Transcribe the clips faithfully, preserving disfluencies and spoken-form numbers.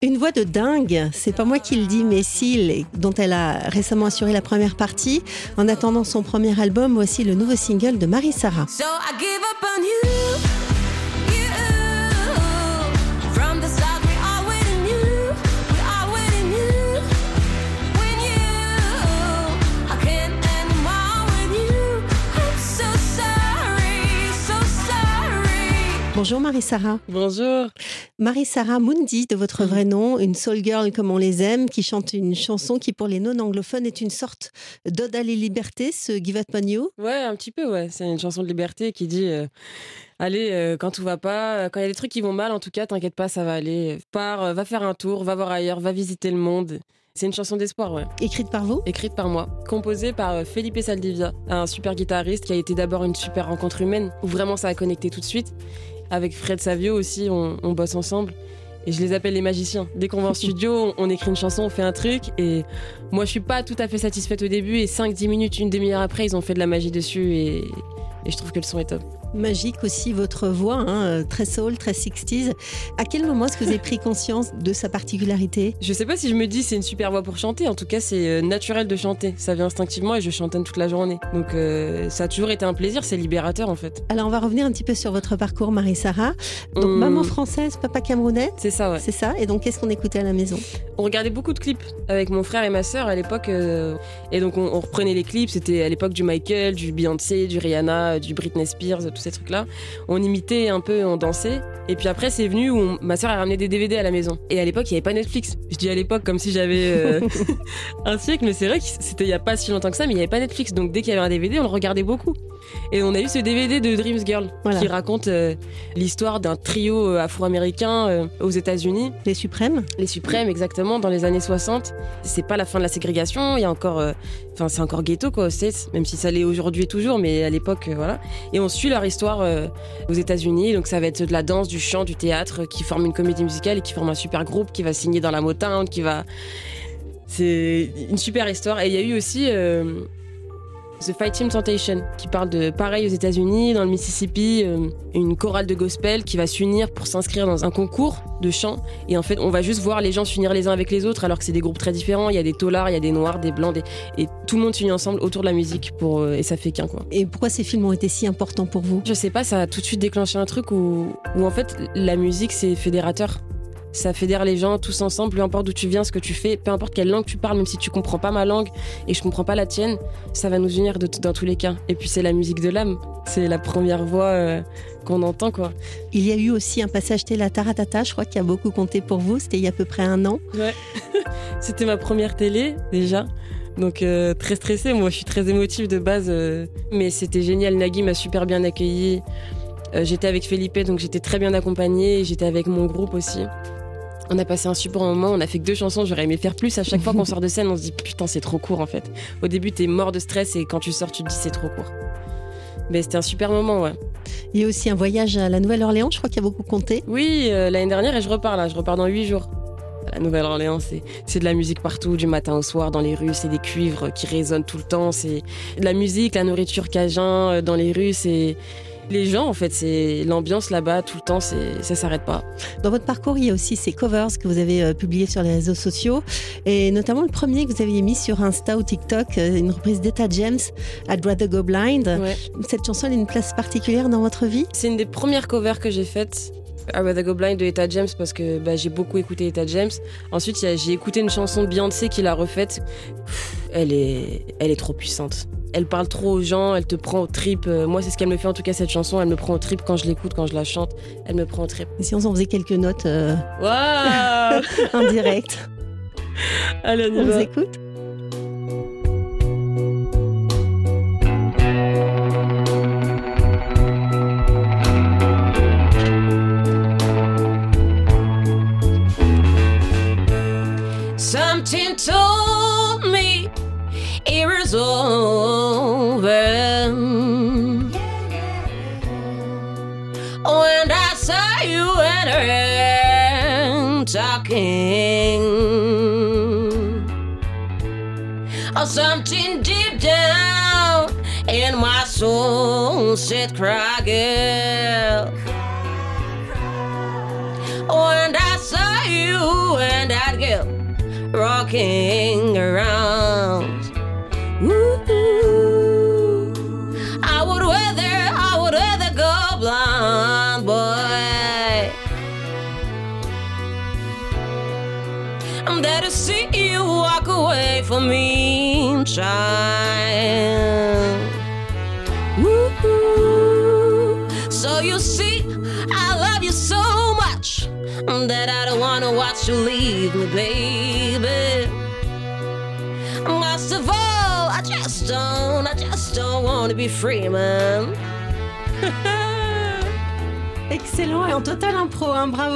Une voix de dingue, c'est pas moi qui le dis, mais Seal, dont elle a récemment assuré la première partie. En attendant son premier album, voici le nouveau single de Marie Sarah. So I give up on you, you. From the start we are waiting you, we are waiting you. When you, I can't anymore with you. I'm so sorry, so sorry. Bonjour Marie Sarah. Bonjour. Marie Sarah Mundi, de votre vrai nom, une soul girl comme on les aime, qui chante une chanson qui pour les non-anglophones est une sorte d'ode à la liberté, ce Give Up On You. Ouais, un petit peu, ouais. C'est une chanson de liberté qui dit euh, allez, euh, quand tout va pas, quand il y a des trucs qui vont mal, en tout cas, t'inquiète pas, ça va aller. Pars, euh, va faire un tour, va voir ailleurs, va visiter le monde. C'est une chanson d'espoir, ouais. Écrite par vous ? Écrite par moi. Composée par euh, Felipe Saldivia, un super guitariste qui a été d'abord une super rencontre humaine, où vraiment ça a connecté tout de suite. Avec Fred Savio aussi, on, on bosse ensemble. Et je les appelle les magiciens. Dès qu'on va en studio, on écrit une chanson, on fait un truc. Et moi, je suis pas tout à fait satisfaite au début. Et cinq dix minutes, une demi-heure après, ils ont fait de la magie dessus. Et, et je trouve que le son est top. Magique aussi votre voix, hein, très soul, très sixties. À quel moment est-ce que vous avez pris conscience de sa particularité ? Je sais pas si je me dis c'est une super voix pour chanter. En tout cas, c'est naturel de chanter. Ça vient instinctivement et je chantonne toute la journée. Donc euh, ça a toujours été un plaisir. C'est libérateur en fait. Alors on va revenir un petit peu sur votre parcours, Marie Sarah. Donc hum... maman française, papa camerounais. C'est ça, ouais. C'est ça. Et donc qu'est-ce qu'on écoutait à la maison ? On regardait beaucoup de clips avec mon frère et ma sœur à l'époque. Euh... Et donc on, on reprenait les clips. C'était à l'époque du Michael, du Beyoncé, du Rihanna, du Britney Spears, tous ces trucs-là. On imitait un peu, on dansait. Et puis après, c'est venu où on... ma sœur a ramené des D V D à la maison. Et à l'époque, il n'y avait pas Netflix. Je dis à l'époque comme si j'avais euh, un siècle, mais c'est vrai que c'était il n'y a pas si longtemps que ça, mais il n'y avait pas Netflix. Donc dès qu'il y avait un D V D, on le regardait beaucoup. Et on a eu ce D V D de Dreams Girl, voilà, qui raconte euh, l'histoire d'un trio afro-américain euh, aux États-Unis. Les Suprêmes. Les Suprêmes, exactement, dans les années soixante. C'est pas la fin de la ségrégation, il y a encore, enfin, euh, c'est encore ghetto quoi, aux States, même si ça l'est aujourd'hui toujours, mais à l'époque, euh, voilà. Et on suit leur histoire euh, aux États-Unis. Donc ça va être de la danse, du chant, du théâtre, qui forment une comédie musicale et qui forment un super groupe qui va signer dans la Motown, qui va. C'est une super histoire. Et il y a eu aussi. Euh... The Fight Team Temptation, qui parle de pareil aux États-Unis, dans le Mississippi, euh, une chorale de gospel qui va s'unir pour s'inscrire dans un concours de chant. Et en fait, on va juste voir les gens s'unir les uns avec les autres, alors que c'est des groupes très différents. Il y a des taulards, il y a des noirs, des blancs, des... et tout le monde s'unit ensemble autour de la musique pour euh, et ça fait qu'un quoi. Et pourquoi ces films ont été si importants pour vous ? Je sais pas, ça a tout de suite déclenché un truc où, où en fait la musique c'est fédérateur. Ça fédère les gens tous ensemble, peu importe d'où tu viens, ce que tu fais, peu importe quelle langue tu parles, même si tu comprends pas ma langue et je comprends pas la tienne, ça va nous unir de t- dans tous les cas. Et puis c'est la musique de l'âme, c'est la première voix euh, qu'on entend quoi. Il y a eu aussi un passage télé à Taratata, je crois, qui a beaucoup compté pour vous, c'était il y a à peu près un an. Ouais, c'était ma première télé déjà. Donc euh, très stressée, moi je suis très émotive de base, euh, mais c'était génial, Nagui m'a super bien accueillie. Euh, j'étais avec Felipe, donc j'étais très bien accompagnée, j'étais avec mon groupe aussi. On a passé un super moment, on a fait que deux chansons, j'aurais aimé faire plus. À chaque fois qu'on sort de scène, on se dit putain, c'est trop court en fait. Au début, t'es mort de stress et quand tu sors, tu te dis c'est trop court. Mais c'était un super moment, ouais. Il y a aussi un voyage à la Nouvelle-Orléans, je crois qu'il y a beaucoup compté. Oui, euh, l'année dernière et je repars là, je repars dans huit jours. La Nouvelle-Orléans, c'est, c'est de la musique partout, du matin au soir, dans les rues, c'est des cuivres qui résonnent tout le temps, c'est de la musique, la nourriture cajun euh, dans les rues, c'est... Les gens, en fait, c'est l'ambiance là-bas tout le temps, c'est, ça s'arrête pas. Dans votre parcours, il y a aussi ces covers que vous avez euh, publiés sur les réseaux sociaux, et notamment le premier que vous aviez mis sur Insta ou TikTok, euh, une reprise d'Etta James, I'd Rather Go Blind. Ouais. Cette chanson, elle a une place particulière dans votre vie ? C'est une des premières covers que j'ai faites. I'd Rather Go Blind de Etta James parce que bah, j'ai beaucoup écouté Etta James. Ensuite, y a, j'ai écouté une chanson de Beyoncé qui l'a refaite. Pff, elle est, elle est trop puissante. Elle parle trop aux gens, elle te prend aux tripes. Moi, c'est ce qu'elle me fait en tout cas, cette chanson. Elle me prend aux tripes quand je l'écoute, quand je la chante. Elle me prend aux tripes. Et si on s'en faisait quelques notes euh... wow en direct. Allez, on y on va. vous écoute. Something told me it was over when I saw you and her talking. Oh, something deep down in my soul said, cry, girl. When I saw you and that girl rocking around. Ooh, I would rather, I would rather go blind, boy. I'm there to see you walk away from me, child. Ooh, so you see, I love you so much that I don't wanna watch you leave me, baby. Most of all, I just don't, I just don't wanna be free, man. Excellent et en totale impro, hein, bravo.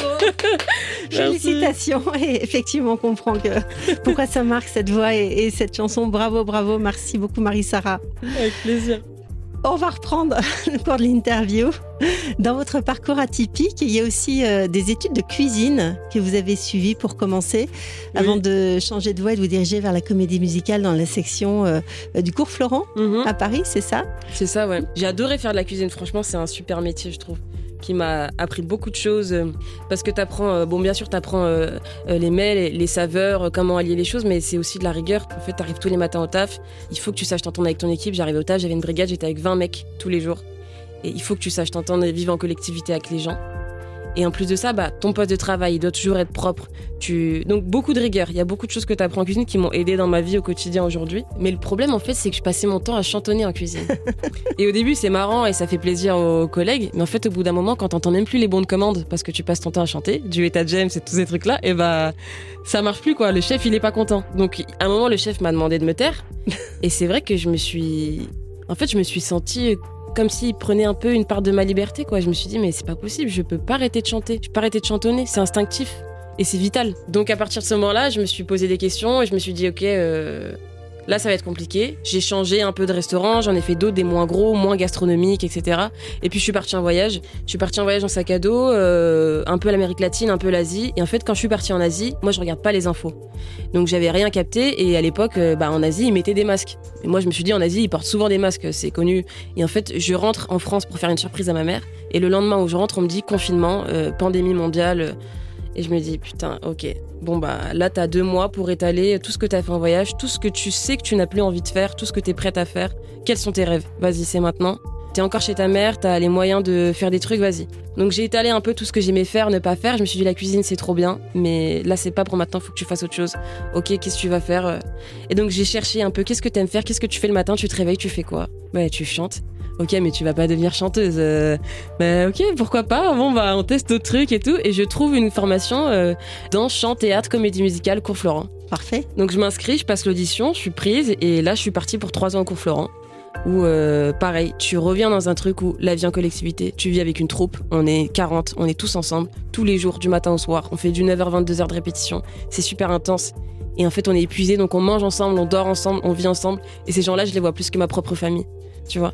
Félicitations. Et effectivement, on comprend que pourquoi ça marque cette voix et, et cette chanson. Bravo, bravo. Merci beaucoup, Marie-Sara. Avec plaisir. On va reprendre le cours de l'interview. Dans votre parcours atypique, il y a aussi euh, des études de cuisine que vous avez suivies pour commencer, oui. Avant de changer de voie et de vous diriger vers la comédie musicale dans la section euh, du cours Florent, mm-hmm. à Paris, c'est ça ? C'est ça, ouais. J'ai adoré faire de la cuisine. Franchement, c'est un super métier, je trouve, qui m'a appris beaucoup de choses, euh, parce que t'apprends, euh, bon, bien sûr, t'apprends euh, euh, les mets, les, les saveurs, euh, comment allier les choses, mais c'est aussi de la rigueur. En fait, t'arrives tous les matins au taf, il faut que tu saches t'entendre avec ton équipe. J'arrivais au taf, j'avais une brigade, j'étais avec vingt mecs tous les jours. Et il faut que tu saches t'entendre et vivre en collectivité avec les gens. Et en plus de ça, bah, ton poste de travail, il doit toujours être propre. Tu... Donc, beaucoup de rigueur. Il y a beaucoup de choses que tu apprends en cuisine qui m'ont aidé dans ma vie au quotidien aujourd'hui. Mais le problème, en fait, c'est que je passais mon temps à chantonner en cuisine. Et au début, c'est marrant et ça fait plaisir aux collègues. Mais en fait, au bout d'un moment, quand t'entends même plus les bons de commande parce que tu passes ton temps à chanter, du Etta James et tous ces trucs-là, et bah, ça marche plus, quoi. Le chef, il est pas content. Donc, à un moment, le chef m'a demandé de me taire. Et c'est vrai que je me suis... En fait, je me suis sentie... comme s'il prenait un peu une part de ma liberté, quoi. Je me suis dit, mais c'est pas possible, je peux pas arrêter de chanter, je peux pas arrêter de chantonner, c'est instinctif et c'est vital. Donc à partir de ce moment-là, je me suis posé des questions et je me suis dit, ok, euh, là ça va être compliqué. J'ai changé un peu de restaurant, j'en ai fait d'autres, des moins gros, moins gastronomiques, et cetera. Et puis je suis partie en voyage. Je suis partie en voyage en sac à dos, euh, un peu l'Amérique latine, un peu l'Asie. Et en fait, quand je suis partie en Asie, moi je regarde pas les infos. Donc j'avais rien capté et à l'époque, euh, bah, en Asie, ils mettaient des masques. Et moi je me suis dit, en Asie, ils portent souvent des masques, c'est connu. Et en fait, je rentre en France pour faire une surprise à ma mère. Et le lendemain où je rentre, on me dit confinement, euh, pandémie mondiale. Euh, Et je me dis, putain, ok, bon bah là t'as deux mois pour étaler tout ce que t'as fait en voyage, tout ce que tu sais que tu n'as plus envie de faire, tout ce que t'es prête à faire. Quels sont tes rêves ? Vas-y, c'est maintenant. T'es encore chez ta mère, t'as les moyens de faire des trucs, vas-y. Donc j'ai étalé un peu tout ce que j'aimais faire, ne pas faire. Je me suis dit, la cuisine c'est trop bien, mais là c'est pas pour maintenant, faut que tu fasses autre chose. Ok, qu'est-ce que tu vas faire ? Et donc j'ai cherché un peu, qu'est-ce que t'aimes faire ? Qu'est-ce que tu fais le matin ? Tu te réveilles, tu fais quoi ? Ouais, tu chantes. Ok, mais tu vas pas devenir chanteuse. Euh, bah, ok, pourquoi pas ? Bon, bah, on teste d'autres trucs et tout. Et je trouve une formation euh, dans chant, théâtre, comédie musicale, cours Florent. Parfait. Donc, je m'inscris, je passe l'audition, je suis prise. Et là, je suis partie pour trois ans au cours Florent. Où, euh, pareil, tu reviens dans un truc où la vie en collectivité, tu vis avec une troupe. On est quarante, on est tous ensemble, tous les jours, du matin au soir. On fait du neuf heures vingt-deux heures de répétition. C'est super intense. Et en fait, on est épuisés, donc on mange ensemble, on dort ensemble, on vit ensemble. Et ces gens-là, je les vois plus que ma propre famille. Tu vois ?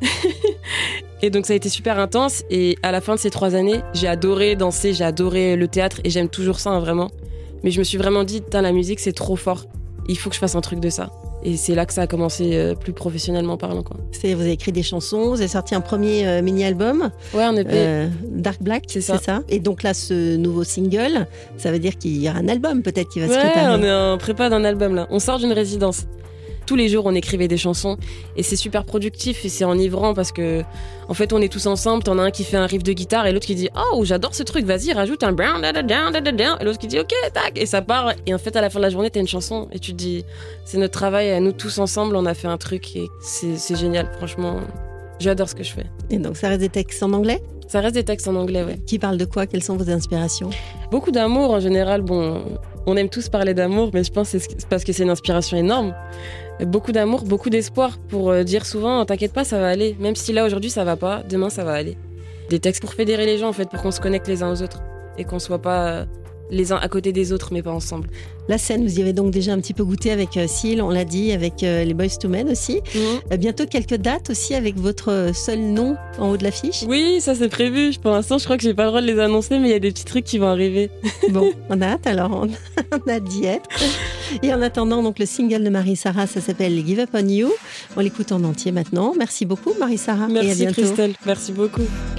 Et donc ça a été super intense et à la fin de ces trois années j'ai adoré danser, j'ai adoré le théâtre et j'aime toujours ça, hein, vraiment. Mais je me suis vraiment dit, putain, la musique c'est trop fort, il faut que je fasse un truc de ça. Et c'est là que ça a commencé euh, plus professionnellement parlant, quoi. C'est, vous avez écrit des chansons, vous avez sorti un premier euh, mini-album. Ouais, un E P. Euh, Dark Black, c'est, c'est ça. ça. Et donc là, ce nouveau single, ça veut dire qu'il y aura un album peut-être qui va ouais, se préparer. Ouais, on est en prépa d'un album là. On sort d'une résidence. Tous les jours, on écrivait des chansons et c'est super productif et c'est enivrant parce que, en fait, on est tous ensemble. T'en as un qui fait un riff de guitare et l'autre qui dit oh, j'adore ce truc, vas-y, rajoute un brown, da da da da da da. Et l'autre qui dit ok, tac, et ça part. Et en fait, à la fin de la journée, t'as une chanson et tu te dis c'est notre travail, à nous tous ensemble, on a fait un truc et c'est, c'est génial, franchement. J'adore ce que je fais. Et donc, ça reste des textes en anglais ? Ça reste des textes en anglais, ouais. Qui parlent de quoi ? Quelles sont vos inspirations ? Beaucoup d'amour en général. Bon, on aime tous parler d'amour, mais je pense que c'est parce que c'est une inspiration énorme. Beaucoup d'amour, beaucoup d'espoir pour dire souvent t'inquiète pas, ça va aller. Même si là aujourd'hui ça va pas, demain ça va aller. Des textes pour fédérer les gens en fait, pour qu'on se connecte les uns aux autres et qu'on soit pas les uns à côté des autres mais pas ensemble. La scène, vous y avez donc déjà un petit peu goûté avec euh, Seal, on l'a dit, avec euh, les Boys to Men aussi. Mmh. Euh, bientôt quelques dates aussi avec votre seul nom en haut de l'affiche. Oui, ça c'est prévu. Pour l'instant, je crois que j'ai pas le droit de les annoncer, mais il y a des petits trucs qui vont arriver. Bon, on a hâte alors, on a, on a d'y être. Et en attendant, donc le single de Marie-Sara, ça s'appelle Give Up On You. On l'écoute en entier maintenant. Merci beaucoup Marie-Sara. Merci et à bientôt. Christelle, merci beaucoup.